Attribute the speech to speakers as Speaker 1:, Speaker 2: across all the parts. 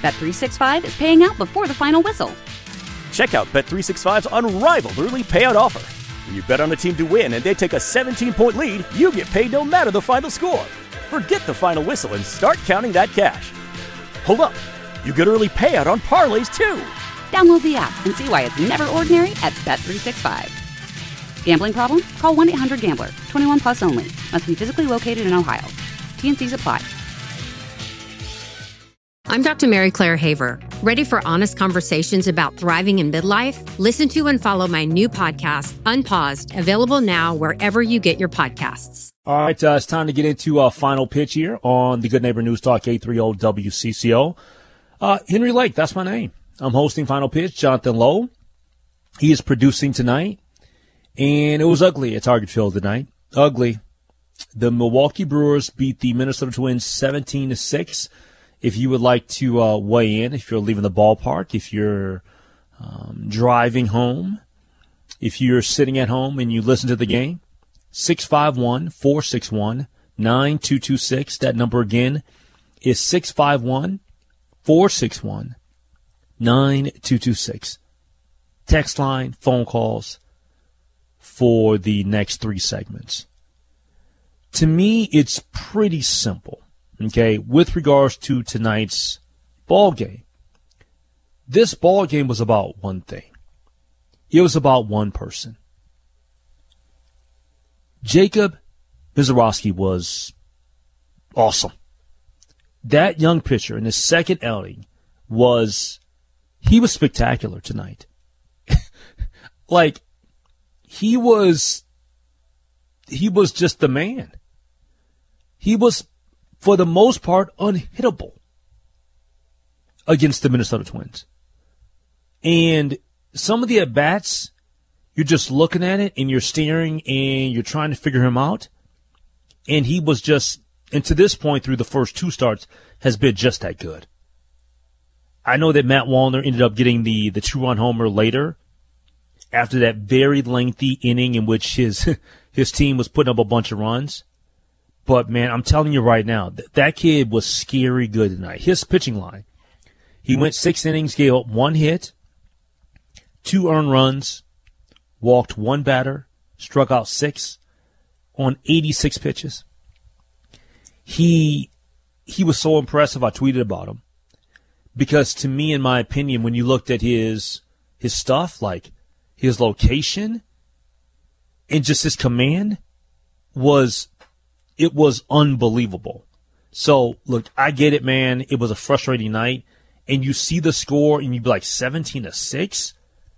Speaker 1: Bet365 is paying out before the final whistle.
Speaker 2: Check out Bet365's unrivaled early payout offer. When you bet on a team to win and they take a 17-point lead, you get paid no matter the final score. Forget the final whistle and start counting that cash. Hold up. You get early payout on parlays, too.
Speaker 1: Download the app and see why it's never ordinary at Bet365. Gambling problem? Call 1-800-GAMBLER. 21 plus only. Must be physically located in Ohio. T&Cs apply.
Speaker 3: I'm Dr. Mary Claire Haver. Ready for honest conversations about thriving in midlife? Listen to and follow my new podcast, Unpaused, available now wherever you get your podcasts.
Speaker 4: All right, it's time to get into our final pitch here on the Good Neighbor News Talk 830 WCCO. Henry Lake, that's my name. I'm hosting Final Pitch. Jonathan Lowe, he is producing tonight. And it was ugly at Target Field tonight. Ugly. The Milwaukee Brewers beat the Minnesota Twins 17-6. If you would like to weigh in, if you're leaving the ballpark, if you're driving home, if you're sitting at home and you listen to the game, 651-461-9226. That number again is 651-461-9226. Text line, phone calls for the next three segments. To me, it's pretty simple, okay, with regards to tonight's ball game. This ball game was about one thing. It was about one person. Jacob Misiorowski was awesome. That young pitcher in his second outing he was spectacular tonight. He was just the man. He was, for the most part, unhittable against the Minnesota Twins. And some of the at-bats, you're just looking at it and you're staring and you're trying to figure him out. And he was just, and to this point through the first two starts, has been just that good. I know that Matt Wallner ended up getting the two-run homer later, after that very lengthy inning in which his team was putting up a bunch of runs. But, man, I'm telling you right now, that kid was scary good tonight. His pitching line, he went 6 innings, gave up 1 hit, 2 earned runs, walked 1 batter, struck out 6 on 86 pitches. He was so impressive, I tweeted about him. Because to me, in my opinion, when you looked at his stuff, like his location and just his command was unbelievable. So, look, I get it, man. It was a frustrating night. And you see the score and you'd be like 17-6.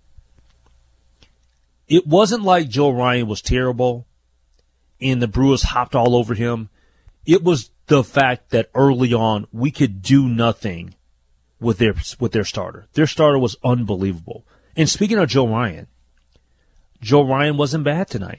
Speaker 4: It wasn't like Joe Ryan was terrible and the Brewers hopped all over him. It was the fact that early on we could do nothing with their starter. Their starter was unbelievable. And speaking of Joe Ryan wasn't bad tonight.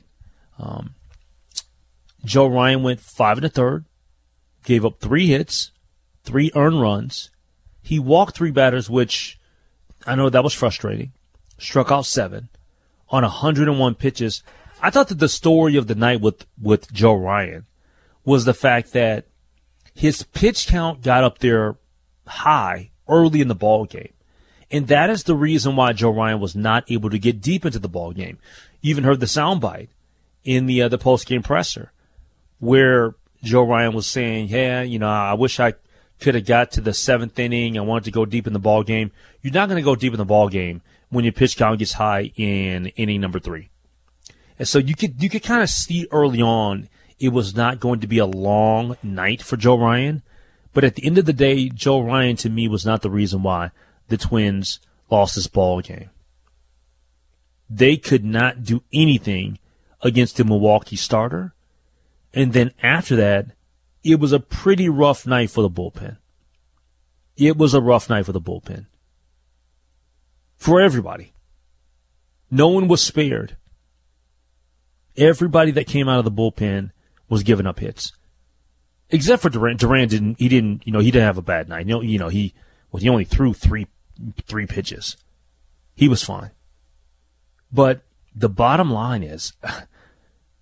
Speaker 4: Joe Ryan went 5 1/3, gave up 3 hits, 3 earned runs. He walked 3 batters, which I know that was frustrating. Struck out 7 on 101 pitches. I thought that the story of the night with Joe Ryan was the fact that his pitch count got up there high early in the ball game. And that is the reason why Joe Ryan was not able to get deep into the ball game. You even heard the soundbite in the post-game presser where Joe Ryan was saying, yeah, I wish I could have got to the 7th inning. I wanted to go deep in the ball game. You're not going to go deep in the ball game when your pitch count gets high in inning number 3. And so you could kind of see early on it was not going to be a long night for Joe Ryan. But at the end of the day, Joe Ryan, to me, was not the reason why the Twins lost this ball game. They could not do anything against the Milwaukee starter. And then after that, it was a pretty rough night for the bullpen. It was a rough night for the bullpen. For everybody. No one was spared. Everybody that came out of the bullpen was giving up hits. Except for Duran. Duran didn't have a bad night. He only threw three pitches. He was fine. But the bottom line is,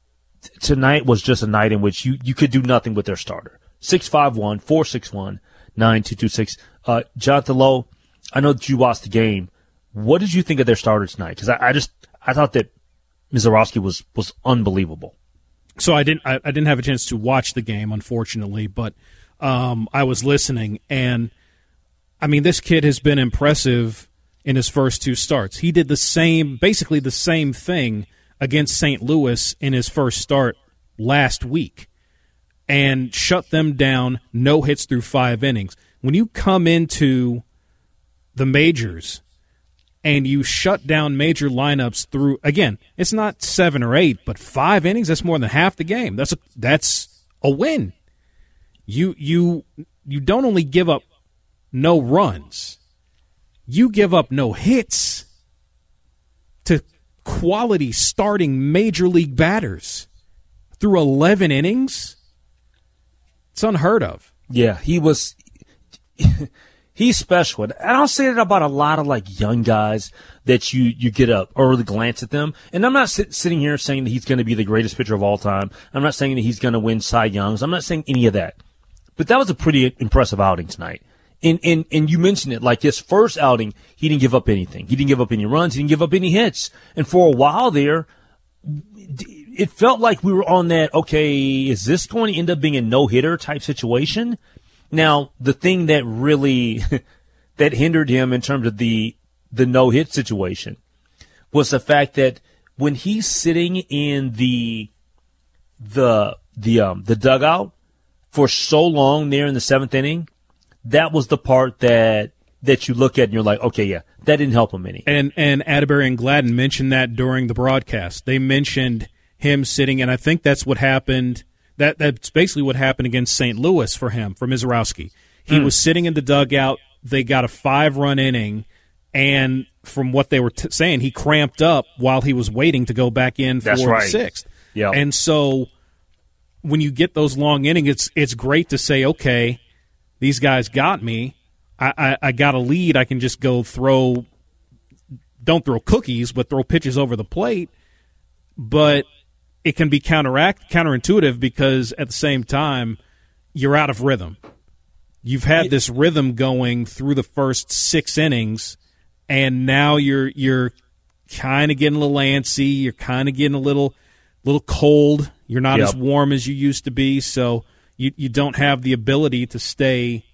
Speaker 4: tonight was just a night in which you could do nothing with their starter. 651-461-9226. 9226. Jonathan Lowe, I know that you watched the game. What did you think of their starter tonight? Because I thought that Mizorowski was unbelievable.
Speaker 5: So I didn't have a chance to watch the game, unfortunately, but I was listening, and I mean, this kid has been impressive in his first two starts. He did basically the same thing against St. Louis in his first start last week and shut them down, no hits through 5 innings. When you come into the majors and you shut down major lineups through, again, it's not 7 or 8, but 5 innings, that's more than half the game. That's a win. You don't only give up no runs, you give up no hits to quality starting major league batters through 11 innings. It's unheard of.
Speaker 4: Yeah, he's special. And I don't say that about a lot of like young guys that you get a early glance at them. And I'm not sitting here saying that he's going to be the greatest pitcher of all time. I'm not saying that he's going to win Cy Youngs. I'm not saying any of that. But that was a pretty impressive outing tonight. And you mentioned it, like his first outing, he didn't give up anything. He didn't give up any runs. He didn't give up any hits. And for a while there, it felt like we were on that, okay, is this going to end up being a no-hitter type situation? Now, the thing that really that hindered him in terms of the no-hit situation was the fact that when he's sitting in the dugout for so long there in the 7th inning, that was the part that you look at and you're like, okay, yeah, that didn't help him any.
Speaker 5: And Atterbury and Gladden mentioned that during the broadcast. They mentioned him sitting, and I think that's what happened. That's basically what happened against St. Louis for Mizorowski. He was sitting in the dugout. They got a 5-run inning, and from what they were saying, he cramped up while he was waiting to go back in for the 6th.
Speaker 4: Yeah.
Speaker 5: And so when you get those long innings, it's great to say, okay, these guys got me. I got a lead. I can just go don't throw cookies, but throw pitches over the plate. But it can be counterintuitive because at the same time, you're out of rhythm. You've had this rhythm going through the first 6 innings, and now you're kind of getting a little antsy. You're kind of getting a little cold. You're not as warm as you used to be, so you don't have the ability to stay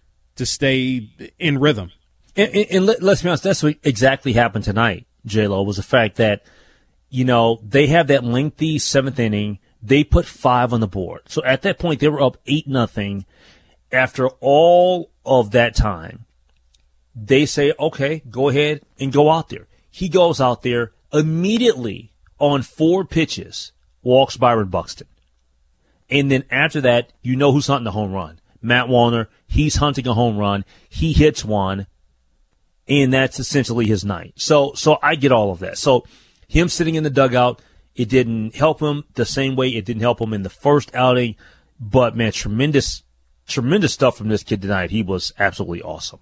Speaker 5: in rhythm.
Speaker 4: And let's be honest, that's what exactly happened tonight, J-Lo, was the fact that, they have that lengthy 7th inning. They put 5 on the board. So at that point, they were up 8-0. After all of that time, they say, okay, go ahead and go out there. He goes out there immediately on 4 pitches, walks Byron Buxton. And then after that, who's hunting the home run. Matt Wallner, he's hunting a home run. He hits one, and that's essentially his night. So I get all of that. So him sitting in the dugout, it didn't help him the same way it didn't help him in the first outing. But, man, tremendous stuff from this kid tonight. He was absolutely awesome.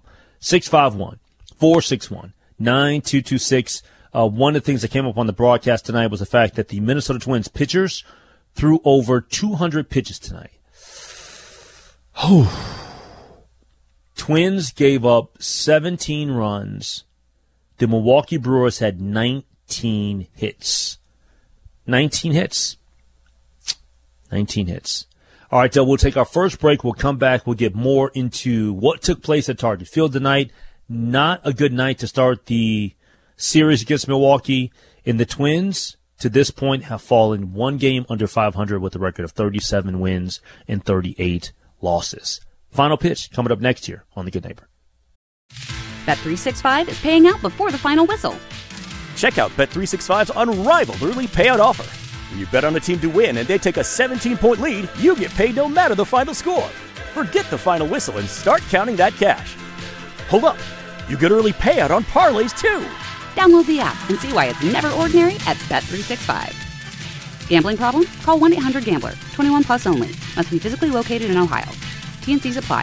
Speaker 4: 651-461-9226. One of the things that came up on the broadcast tonight was the fact that the Minnesota Twins pitchers threw over 200 pitches tonight. Twins gave up 17 runs. The Milwaukee Brewers had 19 hits. 19 hits. 19 hits. All right, we'll take our first break. We'll come back. We'll get more into what took place at Target Field tonight. Not a good night to start the series against Milwaukee. And the Twins, to this point, have fallen 1 game under 500 with a record of 37 wins and 38 losses. Final pitch coming up next year on The Good Neighbor.
Speaker 1: Bet365 is paying out before the final whistle.
Speaker 2: Check out Bet365's unrivaled early payout offer. When you bet on a team to win and they take a 17-point lead, you get paid no matter the final score. Forget the final whistle and start counting that cash. Hold up. You get early payout on parlays, too.
Speaker 1: Download the app and see why it's never ordinary at Bet365. Gambling problem? Call 1-800-GAMBLER. 21 plus only. Must be physically located in Ohio. T&Cs apply.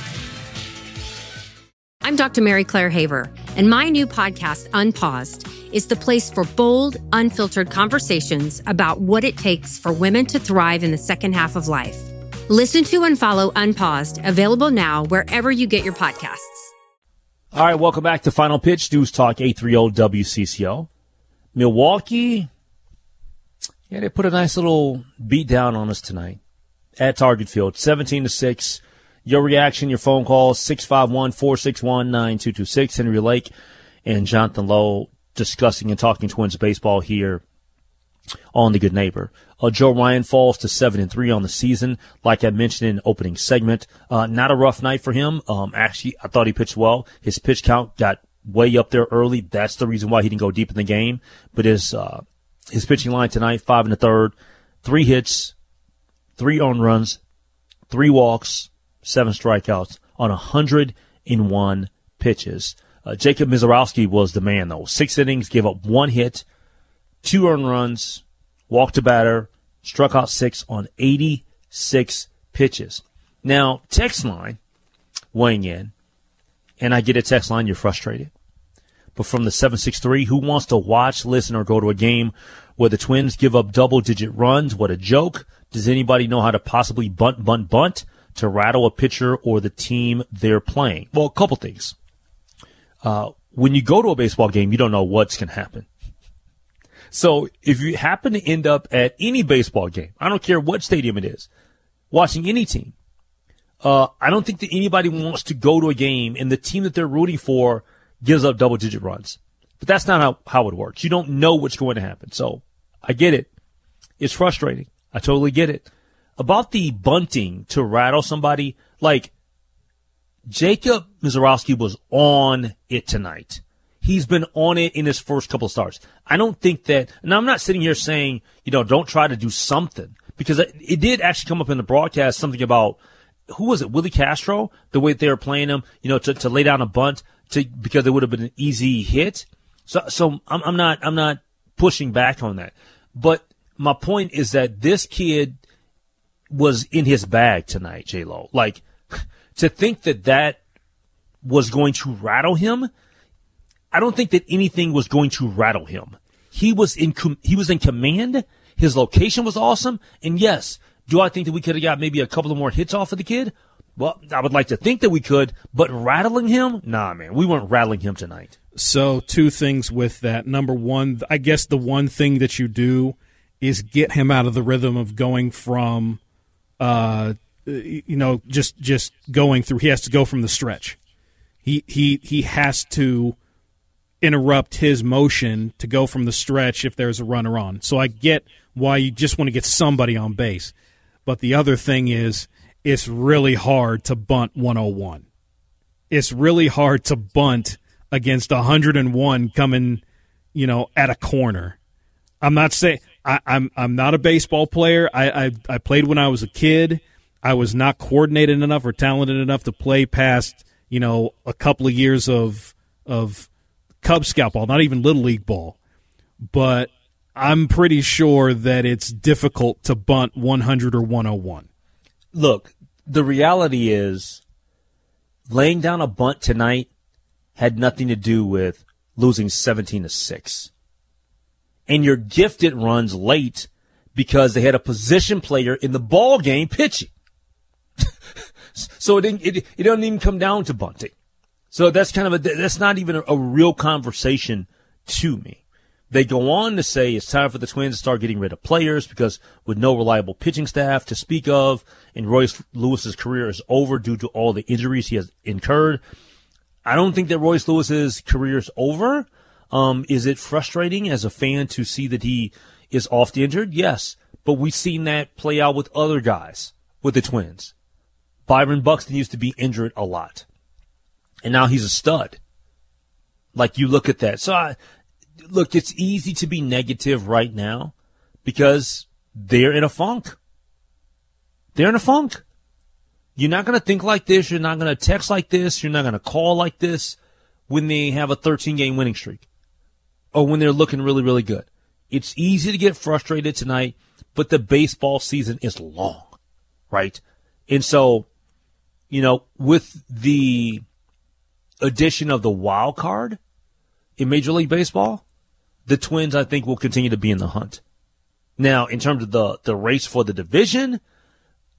Speaker 3: I'm Dr. Mary Claire Haver, and my new podcast, Unpaused, is the place for bold, unfiltered conversations about what it takes for women to thrive in the second half of life. Listen to and follow Unpaused, available now wherever you get your podcasts.
Speaker 4: All right, welcome back to Final Pitch, News Talk 830 WCCO. Milwaukee, they put a nice little beat down on us tonight at Target Field, 17-6. Your reaction, your phone call, 651-461-9226. Henry Lake and Jonathan Lowe discussing and talking Twins baseball here on The Good Neighbor. Joe Ryan falls to 7-3 on the season. Like I mentioned in the opening segment, not a rough night for him. Actually, I thought he pitched well. His pitch count got way up there early. That's the reason why he didn't go deep in the game. But his pitching line tonight, 5 1/3, 3 hits, 3 earned runs, 3 walks, 7 strikeouts on 101 pitches. Jacob Misiorowski was the man, though. 6 innings, gave up 1 hit, 2 earned runs, walked a batter, struck out 6 on 86 pitches. Now, text line weighing in, and I get a text line, you're frustrated. But from the 763, who wants to watch, listen, or go to a game where the Twins give up double-digit runs? What a joke. Does anybody know how to possibly bunt to rattle a pitcher or the team they're playing? Well, a couple things. When you go to a baseball game, you don't know what's going to happen. So if you happen to end up at any baseball game, I don't care what stadium it is, watching any team, I don't think that anybody wants to go to a game and the team that they're rooting for gives up double-digit runs. But that's not how it works. You don't know what's going to happen. So I get it. It's frustrating. I totally get it. About the bunting to rattle somebody, like Jacob Misiorowski was on it tonight. He's been on it in his first couple of starts. I don't think that, and I'm not sitting here saying, don't try to do something, because it did actually come up in the broadcast, something about, who was it, Willie Castro, the way they were playing him, to lay down a bunt because it would have been an easy hit. So I'm not pushing back on that. But my point is that this kid was in his bag tonight, J-Lo. Like, to think that was going to rattle him, I don't think that anything was going to rattle him. He was in command. His location was awesome. And yes, do I think that we could have got maybe a couple of more hits off of the kid? Well, I would like to think that we could, but rattling him? Nah, man, we weren't rattling him tonight.
Speaker 5: So 2 things with that. Number one, I guess the one thing that you do is get him out of the rhythm of going from, just going through. He has to go from the stretch. He has to interrupt his motion to go from the stretch if there's a runner on. So I get why you just want to get somebody on base. But the other thing is, it's really hard to bunt 101. It's really hard to bunt against 101 coming, at a corner. I'm not saying I'm not a baseball player. I played when I was a kid. I was not coordinated enough or talented enough to play past, a couple of years of Cub Scout ball, not even Little League ball. But I'm pretty sure that it's difficult to bunt 100 or 101.
Speaker 4: Look, the reality is laying down a bunt tonight had nothing to do with losing 17-6. And your gifted runs late because they had a position player in the ball game pitching. So it doesn't even come down to bunting. So that's that's not even a real conversation to me. They go on to say it's time for the Twins to start getting rid of players because with no reliable pitching staff to speak of, and Royce Lewis's career is over due to all the injuries he has incurred. I don't think that Royce Lewis's career is over. Is it frustrating as a fan to see that he is off the injured? Yes, but we've seen that play out with other guys with the Twins. Byron Buxton used to be injured a lot, and now he's a stud. Like, you look at that. So, look, it's easy to be negative right now because they're in a funk. They're in a funk. You're not going to think like this. You're not going to text like this. You're not going to call like this when they have a 13-game winning streak or when they're looking really, really good. It's easy to get frustrated tonight, but the baseball season is long, right? And so, with the addition of the wild card in Major League Baseball, the Twins, I think, will continue to be in the hunt. Now, in terms of the race for the division,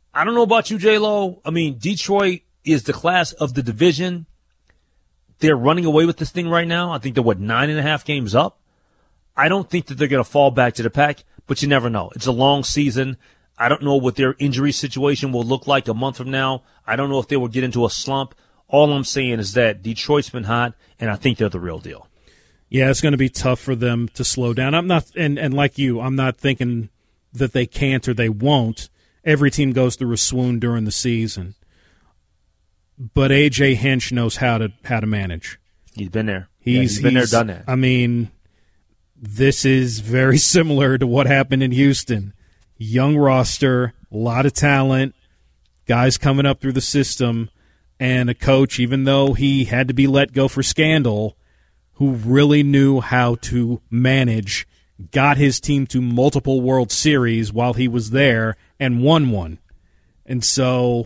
Speaker 4: I don't know about you, J-Lo. I mean, Detroit is the class of the division. They're running away with this thing right now. I think they're, 9.5 games up? I don't think that they're going to fall back to the pack, but you never know. It's a long season. I don't know what their injury situation will look like a month from now. I don't know if they will get into a slump. All I'm saying is that Detroit's been hot, and I think they're the real deal.
Speaker 5: Yeah, it's going to be tough for them to slow down. I'm not, and like you, I'm not thinking that they can't or they won't. Every team goes through a swoon during the season. But A.J. Hinch knows how to manage.
Speaker 4: He's been there. He's been there, done that.
Speaker 5: I mean, this is very similar to what happened in Houston. Young roster, a lot of talent, guys coming up through the system, and a coach, even though he had to be let go for scandal, who really knew how to manage, got his team to multiple World Series while he was there, and won one. And so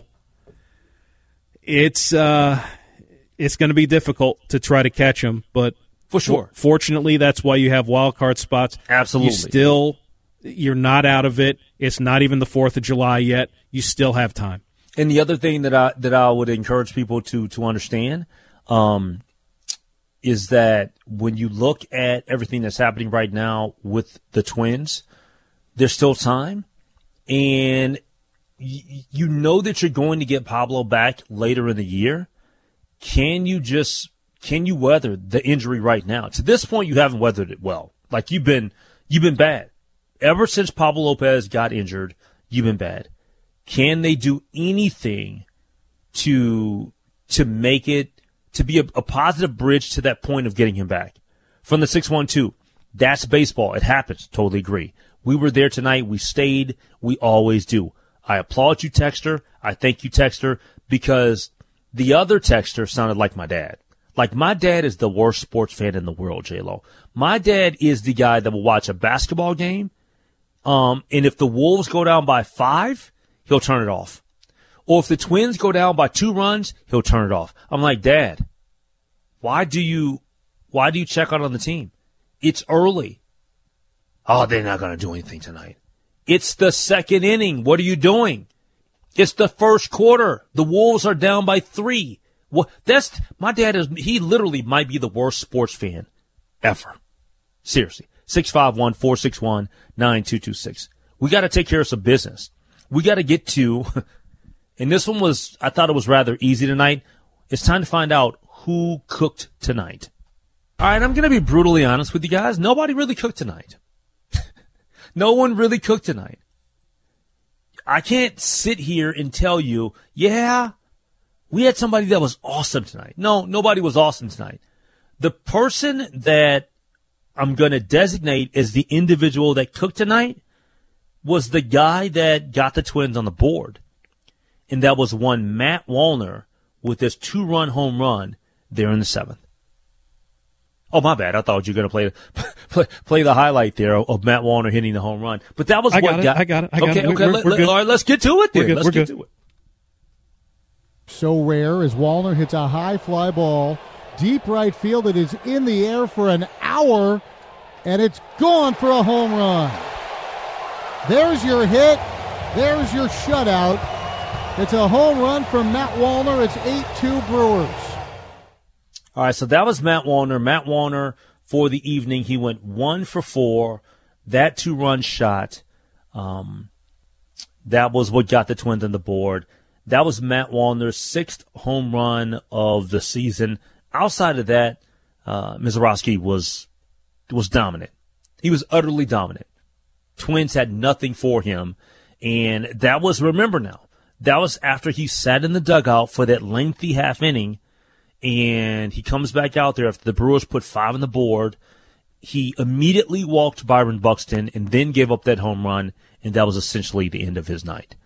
Speaker 5: it's going to be difficult to try to catch him, but
Speaker 4: for sure.
Speaker 5: Fortunately, that's why you have wild card spots.
Speaker 4: Absolutely.
Speaker 5: You're not out of it. It's not even the 4th of July yet. You still have time.
Speaker 4: And the other thing that I would encourage people to understand is that when you look at everything that's happening right now with the Twins, there's still time. And you know that you're going to get Pablo back later in the year. Can you weather the injury right now? To this point, you haven't weathered it well. Like you've been bad. Ever since Pablo Lopez got injured, you've been bad. Can they do anything to make it, to be a positive bridge to that point of getting him back? From the 612, that's baseball. It happens. Totally agree. We were there tonight. We stayed. We always do. I applaud you, Texter. I thank you, Texter, because the other Texter sounded like my dad. Like, my dad is the worst sports fan in the world, J-Lo. My dad is the guy that will watch a basketball game, and if the Wolves go down by 5, he'll turn it off. Or if the Twins go down by 2 runs, he'll turn it off. I'm like, Dad, why do you check out on the team? It's early. Oh, they're not going to do anything tonight. It's the 2nd inning. What are you doing? It's the 1st quarter. The Wolves are down by 3. Well, my dad he literally might be the worst sports fan ever. Seriously. 651-461-9226. We got to take care of some business. We got to get to, and this one I thought it was rather easy tonight. It's time to find out who cooked tonight. All right, I'm going to be brutally honest with you guys. Nobody really cooked tonight. No one really cooked tonight. I can't sit here and tell you, yeah, we had somebody that was awesome tonight. No, nobody was awesome tonight. The person that I'm going to designate as the individual that cooked tonight was the guy that got the Twins on the board. And that was one Matt Wallner with his 2-run home run there in the 7th. Oh, my bad. I thought you were going to play the highlight there of Matt Wallner hitting the home run. But that was
Speaker 5: I got it.
Speaker 4: Okay.
Speaker 5: We're good.
Speaker 4: All right, let's get to it then. Let's get to it.
Speaker 6: So rare as Wallner hits a high fly ball, deep right field. It is in the air for an hour, and it's gone for a home run. There's your hit. There's your shutout. It's a home run from Matt Wallner. It's 8-2 Brewers.
Speaker 4: All right, so that was Matt Wallner. Matt Wallner, for the evening, he went 1 for 4. That 2-run shot, that was what got the Twins on the board. That was Matt Wallner's 6th home run of the season. Outside of that, Mizorowski was dominant. He was utterly dominant. Twins had nothing for him, and that was, remember now, that was after he sat in the dugout for that lengthy half inning. And he comes back out there after the Brewers put 5 on the board. He immediately walked Byron Buxton and then gave up that home run, and that was essentially the end of his night.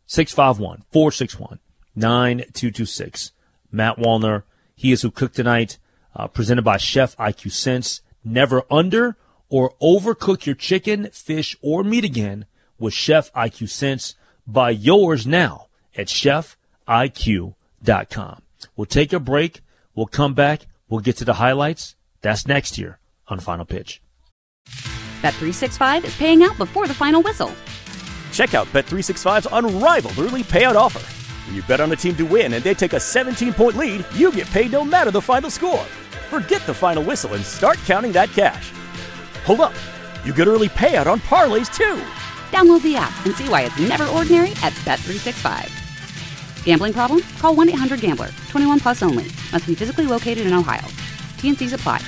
Speaker 4: 651-461-9226. Matt Wallner, he is who cooked tonight, presented by Chef IQ Sense. Never under or overcook your chicken, fish, or meat again with Chef IQ Sense. Buy yours now at chefiq.com. We'll take a break. We'll come back. We'll get to the highlights. That's next year on Final Pitch.
Speaker 1: Bet365 is paying out before the final whistle.
Speaker 2: Check out Bet365's unrivaled early payout offer. When you bet on a team to win and they take a 17-point lead, you get paid no matter the final score. Forget the final whistle and start counting that cash. Hold up. You get early payout on parlays, too.
Speaker 1: Download the app and see why it's never ordinary at Bet365. Gambling problem? Call 1-800-GAMBLER. 21 plus only. Must be physically located in Ohio. T&Cs apply.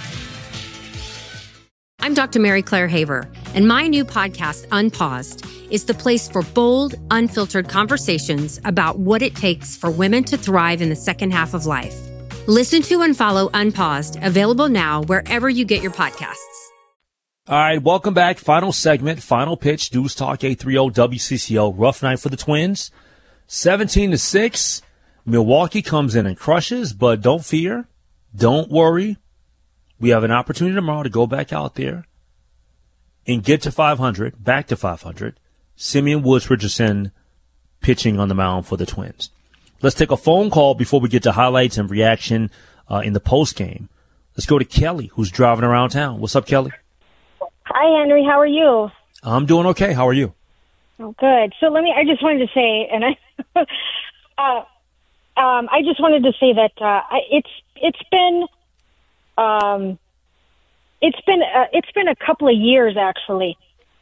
Speaker 3: I'm Dr. Mary Claire Haver, and my new podcast, Unpaused, is the place for bold, unfiltered conversations about what it takes for women to thrive in the second half of life. Listen to and follow Unpaused, available now wherever you get your podcasts.
Speaker 4: All right, welcome back. Final segment, final pitch, News Talk 830 WCCO. Rough night for the Twins. 17-6. Milwaukee comes in and crushes, but don't fear. Don't worry. We have an opportunity tomorrow to go back out there and get to 500, back to 500. Simeon Woods Richardson pitching on the mound for the Twins. Let's take a phone call before we get to highlights and reaction in the post game. Let's go to Kelly, who's driving around town. What's up, Kelly?
Speaker 7: Hi, Henry. How are you?
Speaker 4: I'm doing okay. How are you?
Speaker 7: Oh, good. So I just wanted to say, and I just wanted to say that it's been a couple of years actually,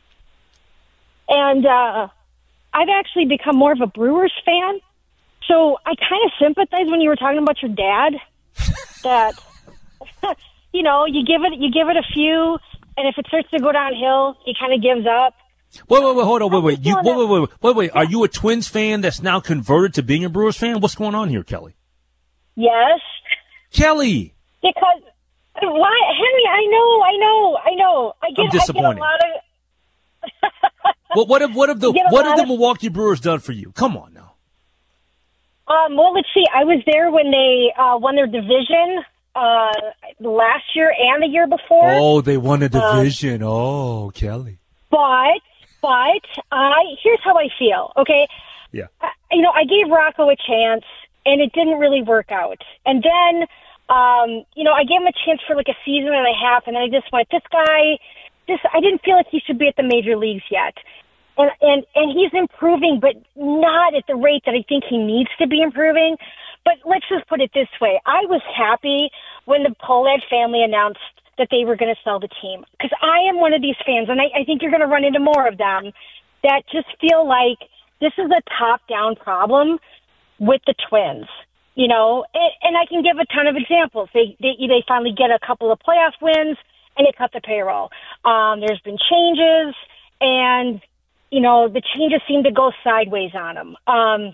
Speaker 7: and I've actually become more of a Brewers fan. So I kind of sympathize when you were talking about your dad. That you give it a few, and if it starts to go downhill, he kind of gives up.
Speaker 4: Wait, hold on, wait. Are you a Twins fan that's now converted to being a Brewers fan? What's going on here, Kelly?
Speaker 7: Yes.
Speaker 4: Kelly.
Speaker 7: Because why, Henry? I know.
Speaker 4: I'm disappointed.
Speaker 7: I get a lot of.
Speaker 4: What have the Milwaukee Brewers done for you? Come on now.
Speaker 7: Well, let's see. I was there when they won their division last year and the year before.
Speaker 4: Oh, they won a division. Kelly.
Speaker 7: But here's how I feel, okay?
Speaker 4: Yeah.
Speaker 7: I gave Rocco a chance, and it didn't really work out. And then, I gave him a chance for like a season and a half, and then I just went, this guy, I didn't feel like he should be at the major leagues yet. And he's improving, but not at the rate that I think he needs to be improving. But let's just put it this way. I was happy when the Pohlad family announced that they were going to sell the team, because I am one of these fans, and I think you're going to run into more of them, that just feel like this is a top-down problem with the Twins, and I can give a ton of examples. They finally get a couple of playoff wins, and they cut the payroll. There's been changes, and, the changes seem to go sideways on them.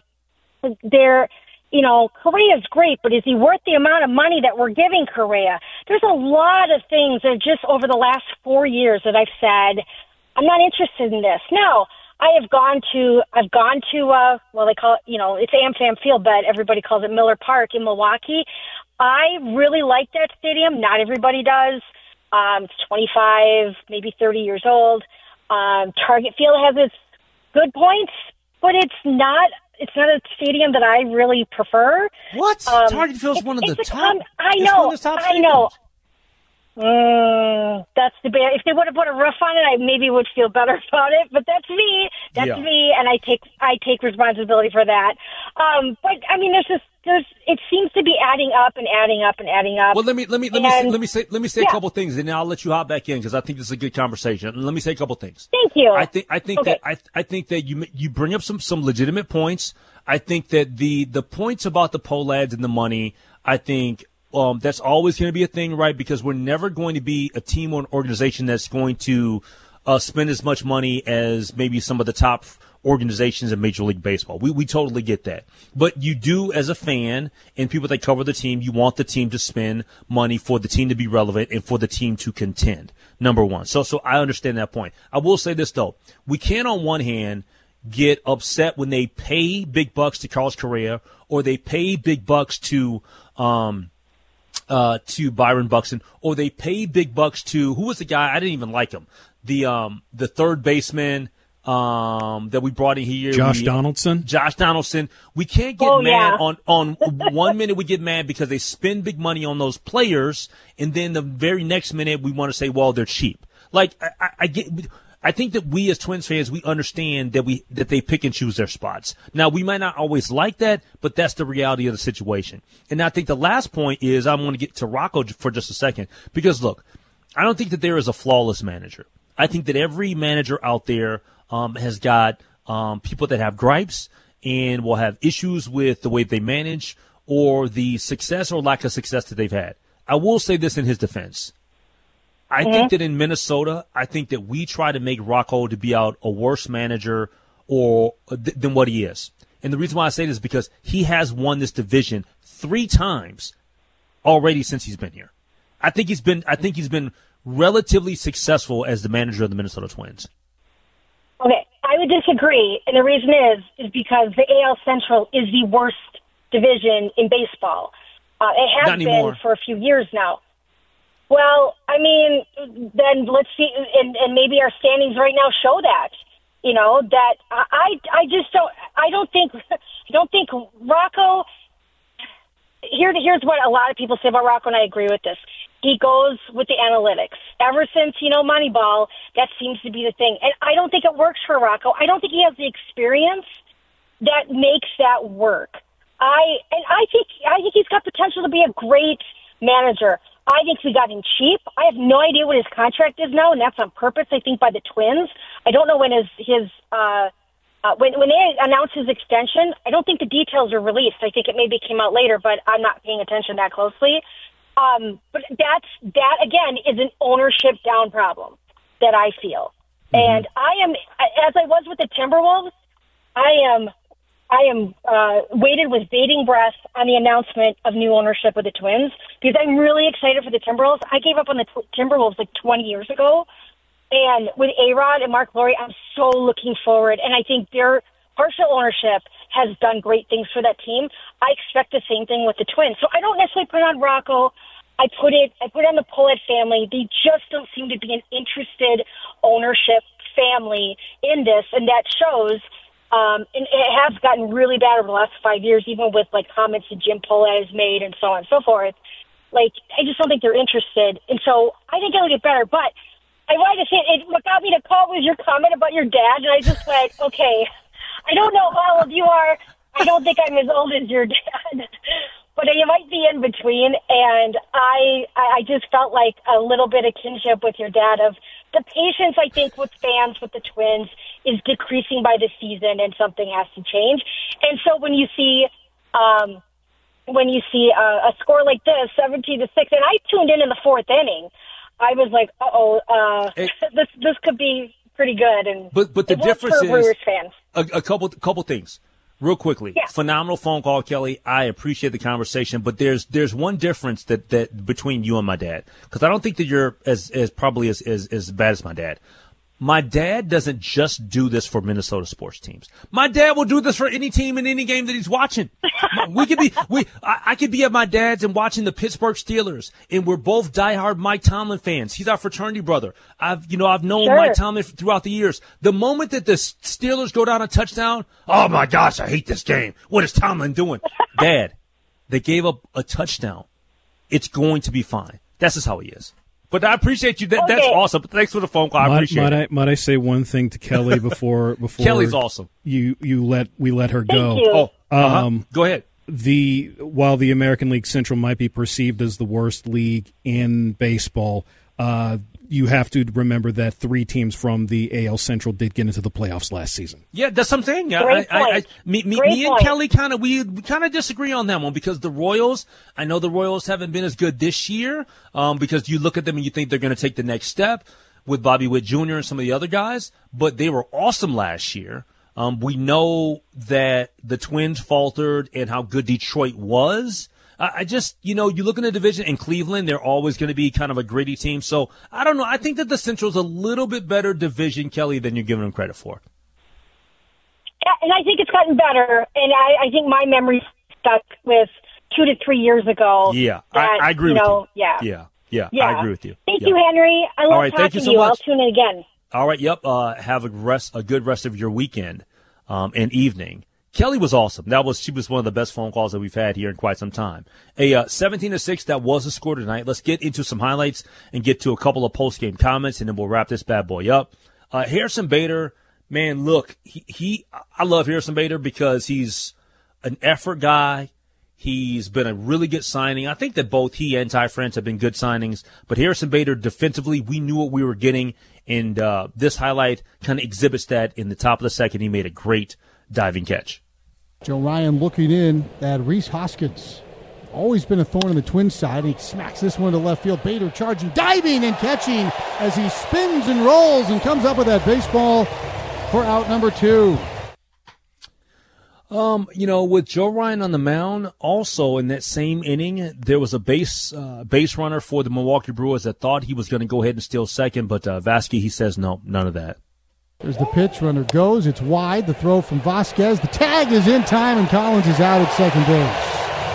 Speaker 7: Correa's great, but is he worth the amount of money that we're giving Correa? There's a lot of things that just over the last 4 years that I've said, I'm not interested in this. Now, I've gone to, they call it, it's AmFam Field, but everybody calls it Miller Park in Milwaukee. I really like that stadium. Not everybody does. It's 25, maybe 30 years old. Target Field has its good points, but it's not a stadium that I really prefer.
Speaker 4: What? Target Field's one of the top.
Speaker 7: I know. That's the bad. If they would have put a roof on it, I maybe would feel better about it. But that's me. That's me, and I take responsibility for that. But I mean, it seems to be adding up and adding up and adding up.
Speaker 4: Well, let me say a couple things, and then I'll let you hop back in because I think this is a good conversation. Let me say a couple things.
Speaker 7: Thank you.
Speaker 4: I think that you bring up some legitimate points. I think that the points about the Pohlads and the money, I think. That's always going to be a thing, right? Because we're never going to be a team or an organization that's going to spend as much money as maybe some of the top organizations in Major League Baseball. We totally get that. But you do, as a fan and people that cover the team, you want the team to spend money for the team to be relevant and for the team to contend, number one. So I understand that point. I will say this, though. We can, on one hand, get upset when they pay big bucks to Carlos Correa or they pay big bucks to Byron Buxton, or they pay big bucks to, who was the guy? I didn't even like him. The third baseman that we brought in here.
Speaker 5: Josh Donaldson.
Speaker 4: We can't get mad on 1 minute we get mad because they spend big money on those players, and then the very next minute we want to say, well, they're cheap. Like, I get I think that we as Twins fans, we understand that they pick and choose their spots. Now, we might not always like that, but that's the reality of the situation. And I think the last point is I want to get to Rocco for just a second because, look, I don't think that there is a flawless manager. I think that every manager out there has got people that have gripes and will have issues with the way they manage or the success or lack of success that they've had. I will say this in his defense. I think that in Minnesota, I think that we try to make Rocco to be out a worse manager than what he is. And the reason why I say this is because he has won this division 3 times already since he's been here. I think he's been relatively successful as the manager of the Minnesota Twins.
Speaker 7: Okay, I would disagree, and the reason is because the AL Central is the worst division in baseball. It has been for a few years now. Well, I mean, then let's see, and maybe our standings right now show that. You know that I just don't think Rocco. Here's what a lot of people say about Rocco, and I agree with this. He goes with the analytics. Ever since Moneyball, that seems to be the thing, and I don't think it works for Rocco. I don't think he has the experience that makes that work. I think he's got potential to be a great manager. I think we got him cheap. I have no idea what his contract is now, and that's on purpose, I think, by the Twins. I don't know when when they announced his extension, I don't think the details are released. I think it maybe came out later, but I'm not paying attention that closely. But that again is an ownership down problem that I feel. And I am, as I was with the Timberwolves, I am waited with bated breath on the announcement of new ownership of the Twins because I'm really excited for the Timberwolves. I gave up on the Timberwolves like 20 years ago, and with A-Rod and Mark Lowry, I'm so looking forward. And I think their partial ownership has done great things for that team. I expect the same thing with the Twins. So I don't necessarily put it on Rocco. I put it on the Pohlad family. They just don't seem to be an interested ownership family in this, and that shows. And it has gotten really bad over the last 5 years, even with like comments that Jim Pohlad has made and so on and so forth. Like, I just don't think they're interested, and so I think it'll get better. But I wanted to say, what got me to call was your comment about your dad, and I just went, okay, I don't know how old you are. I don't think I'm as old as your dad, but you might be in between. And I just felt like a little bit of kinship with your dad of the patience, I think, with fans, with the Twins, is decreasing by the season, and something has to change. And so when you see a score like this, 17-6, and I tuned in the 4th inning, I was like, this could be pretty good. And
Speaker 4: but the difference is
Speaker 7: Brewers fans.
Speaker 4: A couple things. Real quickly, Phenomenal phone call, Kelly. I appreciate the conversation, but there's one difference that between you and my dad, because I don't think that you're as probably as bad as my dad. My dad doesn't just do this for Minnesota sports teams. My dad will do this for any team in any game that he's watching. I could be at my dad's and watching the Pittsburgh Steelers, and we're both diehard Mike Tomlin fans. He's our fraternity brother. I've known Mike Tomlin throughout the years. The moment that the Steelers go down a touchdown, oh my gosh, I hate this game. What is Tomlin doing? Dad, they gave up a touchdown. It's going to be fine. That's just how he is. But I appreciate you. That's awesome. Thanks for the phone call. I appreciate it.
Speaker 5: Might I say one thing to Kelly before
Speaker 4: Kelly's awesome.
Speaker 5: We let her go.
Speaker 7: Thank
Speaker 4: you. Go ahead.
Speaker 5: While the American League Central might be perceived as the worst league in baseball, you have to remember that 3 teams from the AL Central did get into the playoffs last season.
Speaker 4: Yeah, that's something. Me and Kelly kind of disagree on that one because the Royals, I know the Royals haven't been as good this year because you look at them and you think they're going to take the next step with Bobby Witt Jr. and some of the other guys, but they were awesome last year. We know that the Twins faltered and how good Detroit was. I just, you look in the division in Cleveland, they're always going to be kind of a gritty team. So I don't know. I think that the Central's a little bit better division, Kelly, than you're giving them credit for.
Speaker 7: Yeah, and I think it's gotten better. And I think my memory stuck with 2 to 3 years ago.
Speaker 4: Yeah, I agree with you. Yeah, I agree with you.
Speaker 7: Thank you, Henry. I love talking to you. I'll tune in again.
Speaker 4: All right, yep. Have a good rest of your weekend and evening. Kelly was awesome. She was one of the best phone calls that we've had here in quite some time. 17-6, that was the score tonight. Let's get into some highlights and get to a couple of post-game comments, and then we'll wrap this bad boy up. Harrison Bader, man, look, I love Harrison Bader because he's an effort guy. He's been a really good signing. I think that both he and Ty France have been good signings. But Harrison Bader, defensively, we knew what we were getting. And this highlight kind of exhibits that. In the top of the second, he made a great diving catch.
Speaker 6: Joe Ryan looking in at Reese Hoskins. Always been a thorn in the Twins' side. He smacks this one to left field. Bader charging, diving, and catching as he spins and rolls and comes up with that baseball for out number 2.
Speaker 4: With Joe Ryan on the mound, also in that same inning, there was a base runner for the Milwaukee Brewers that thought he was going to go ahead and steal second, but Vasquez, he says no, none of that.
Speaker 6: There's the pitch. Runner goes. It's wide. The throw from Vasquez. The tag is in time, and Collins is out at second base.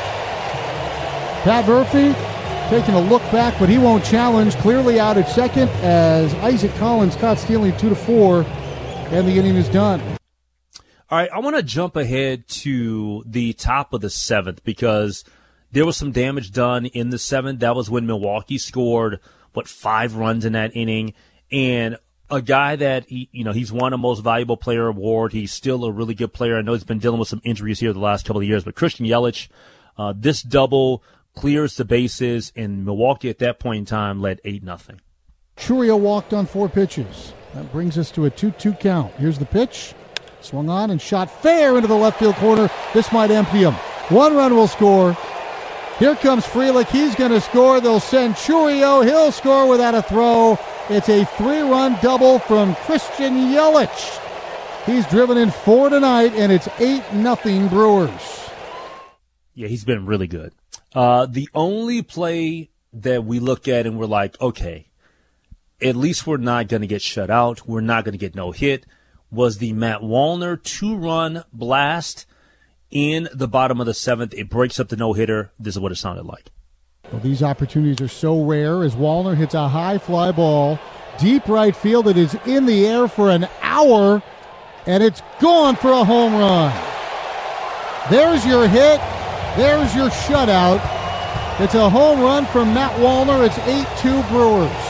Speaker 6: Pat Murphy taking a look back, but he won't challenge. Clearly out at second as Isaac Collins caught stealing 2-4, and the inning is done.
Speaker 4: All right, I want to jump ahead to the top of the 7th because there was some damage done in the 7th. That was when Milwaukee scored, 5 runs in that inning. And a guy that, he's won a Most Valuable Player award. He's still a really good player. I know he's been dealing with some injuries here the last couple of years. But Christian Yelich, this double clears the bases, and Milwaukee at that point in time led 8-0.
Speaker 6: Chourio walked on 4 pitches. That brings us to a 2-2 count. Here's the pitch. Swung on and shot fair into the left field corner. This might empty him. 1 run will score. Here comes Frelick. He's going to score. They'll send Chourio. He'll score without a throw. It's a 3-run double from Christian Yelich. He's driven in 4 tonight, and it's 8-0 Brewers.
Speaker 4: Yeah, he's been really good. The only play that we look at and we're like, okay, at least we're not going to get shut out. We're not going to get no hit. Was the Matt Wallner 2-run blast in the bottom of the 7th. It breaks up the no-hitter. This is what it sounded like.
Speaker 6: Well, these opportunities are so rare as Wallner hits a high fly ball. Deep right field. It is in the air for an hour, and it's gone for a home run. There's your hit. There's your shutout. It's a home run from Matt Wallner. It's 8-2 Brewers.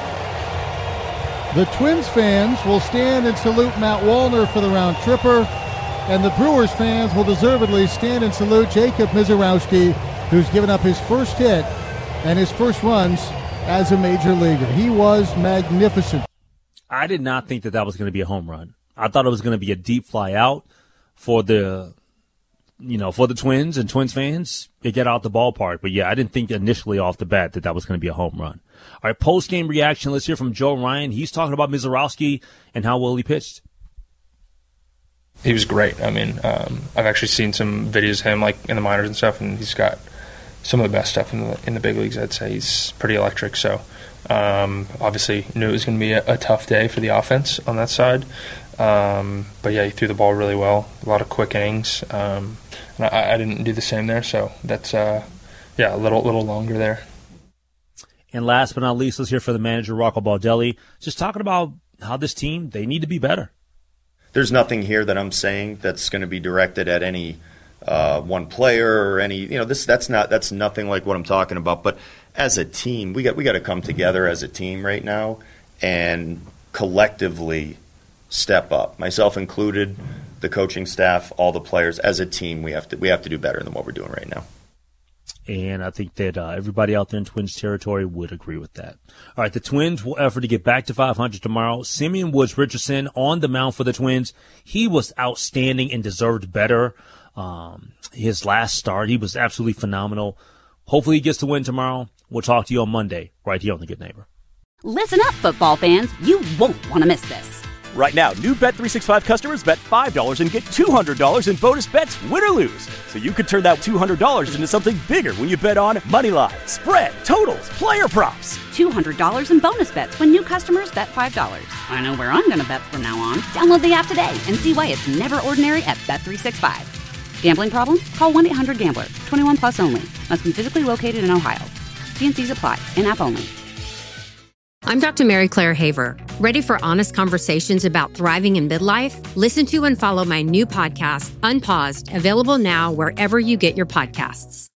Speaker 6: The Twins fans will stand and salute Matt Wallner for the round tripper, and the Brewers fans will deservedly stand and salute Jacob Misiorowski, who's given up his first hit and his first runs as a major leaguer. He was magnificent.
Speaker 4: I did not think that was going to be a home run. I thought it was going to be a deep fly out for the Twins and Twins fans. It got out the ballpark. But, yeah, I didn't think initially off the bat that was going to be a home run. All right, post-game reaction. Let's hear from Joe Ryan. He's talking about Misiorowski and how well he pitched.
Speaker 8: He was great. I mean, I've actually seen some videos of him, like in the minors and stuff, and he's got some of the best stuff in the big leagues. I'd say he's pretty electric. So, obviously, knew it was going to be a tough day for the offense on that side. But yeah, he threw the ball really well. A lot of quick innings, and I didn't do the same there. So that's a little longer there.
Speaker 4: And last but not least, let's hear from the manager, Rocco Baldelli, just talking about how this team, they need to be better.
Speaker 9: There's nothing here that I'm saying that's going to be directed at any one player or any, that's nothing like what I'm talking about. But as a team, we got to come together as a team right now and collectively step up, myself included, the coaching staff, all the players. As a team, we have to do better than what we're doing right now.
Speaker 4: And I think that everybody out there in Twins territory would agree with that. All right, the Twins will effort to get back to 500 tomorrow. Simeon Woods Richardson on the mound for the Twins. He was outstanding and deserved better. His last start, he was absolutely phenomenal. Hopefully he gets the win tomorrow. We'll talk to you on Monday right here on The Good Neighbor.
Speaker 1: Listen up, football fans. You won't want to miss this.
Speaker 2: Right now, new Bet365 customers bet $5 and get $200 in bonus bets, win or lose. So you could turn that $200 into something bigger when you bet on moneyline, spread, totals, player props.
Speaker 1: $200 in bonus bets when new customers bet $5. I know where I'm going to bet from now on. Download the app today and see why it's never ordinary at Bet365. Gambling problem? Call 1-800-GAMBLER. 21 plus only. Must be physically located in Ohio. T&Cs apply. In-app only.
Speaker 3: I'm Dr. Mary Claire Haver. Ready for honest conversations about thriving in midlife? Listen to and follow my new podcast, Unpaused, available now wherever you get your podcasts.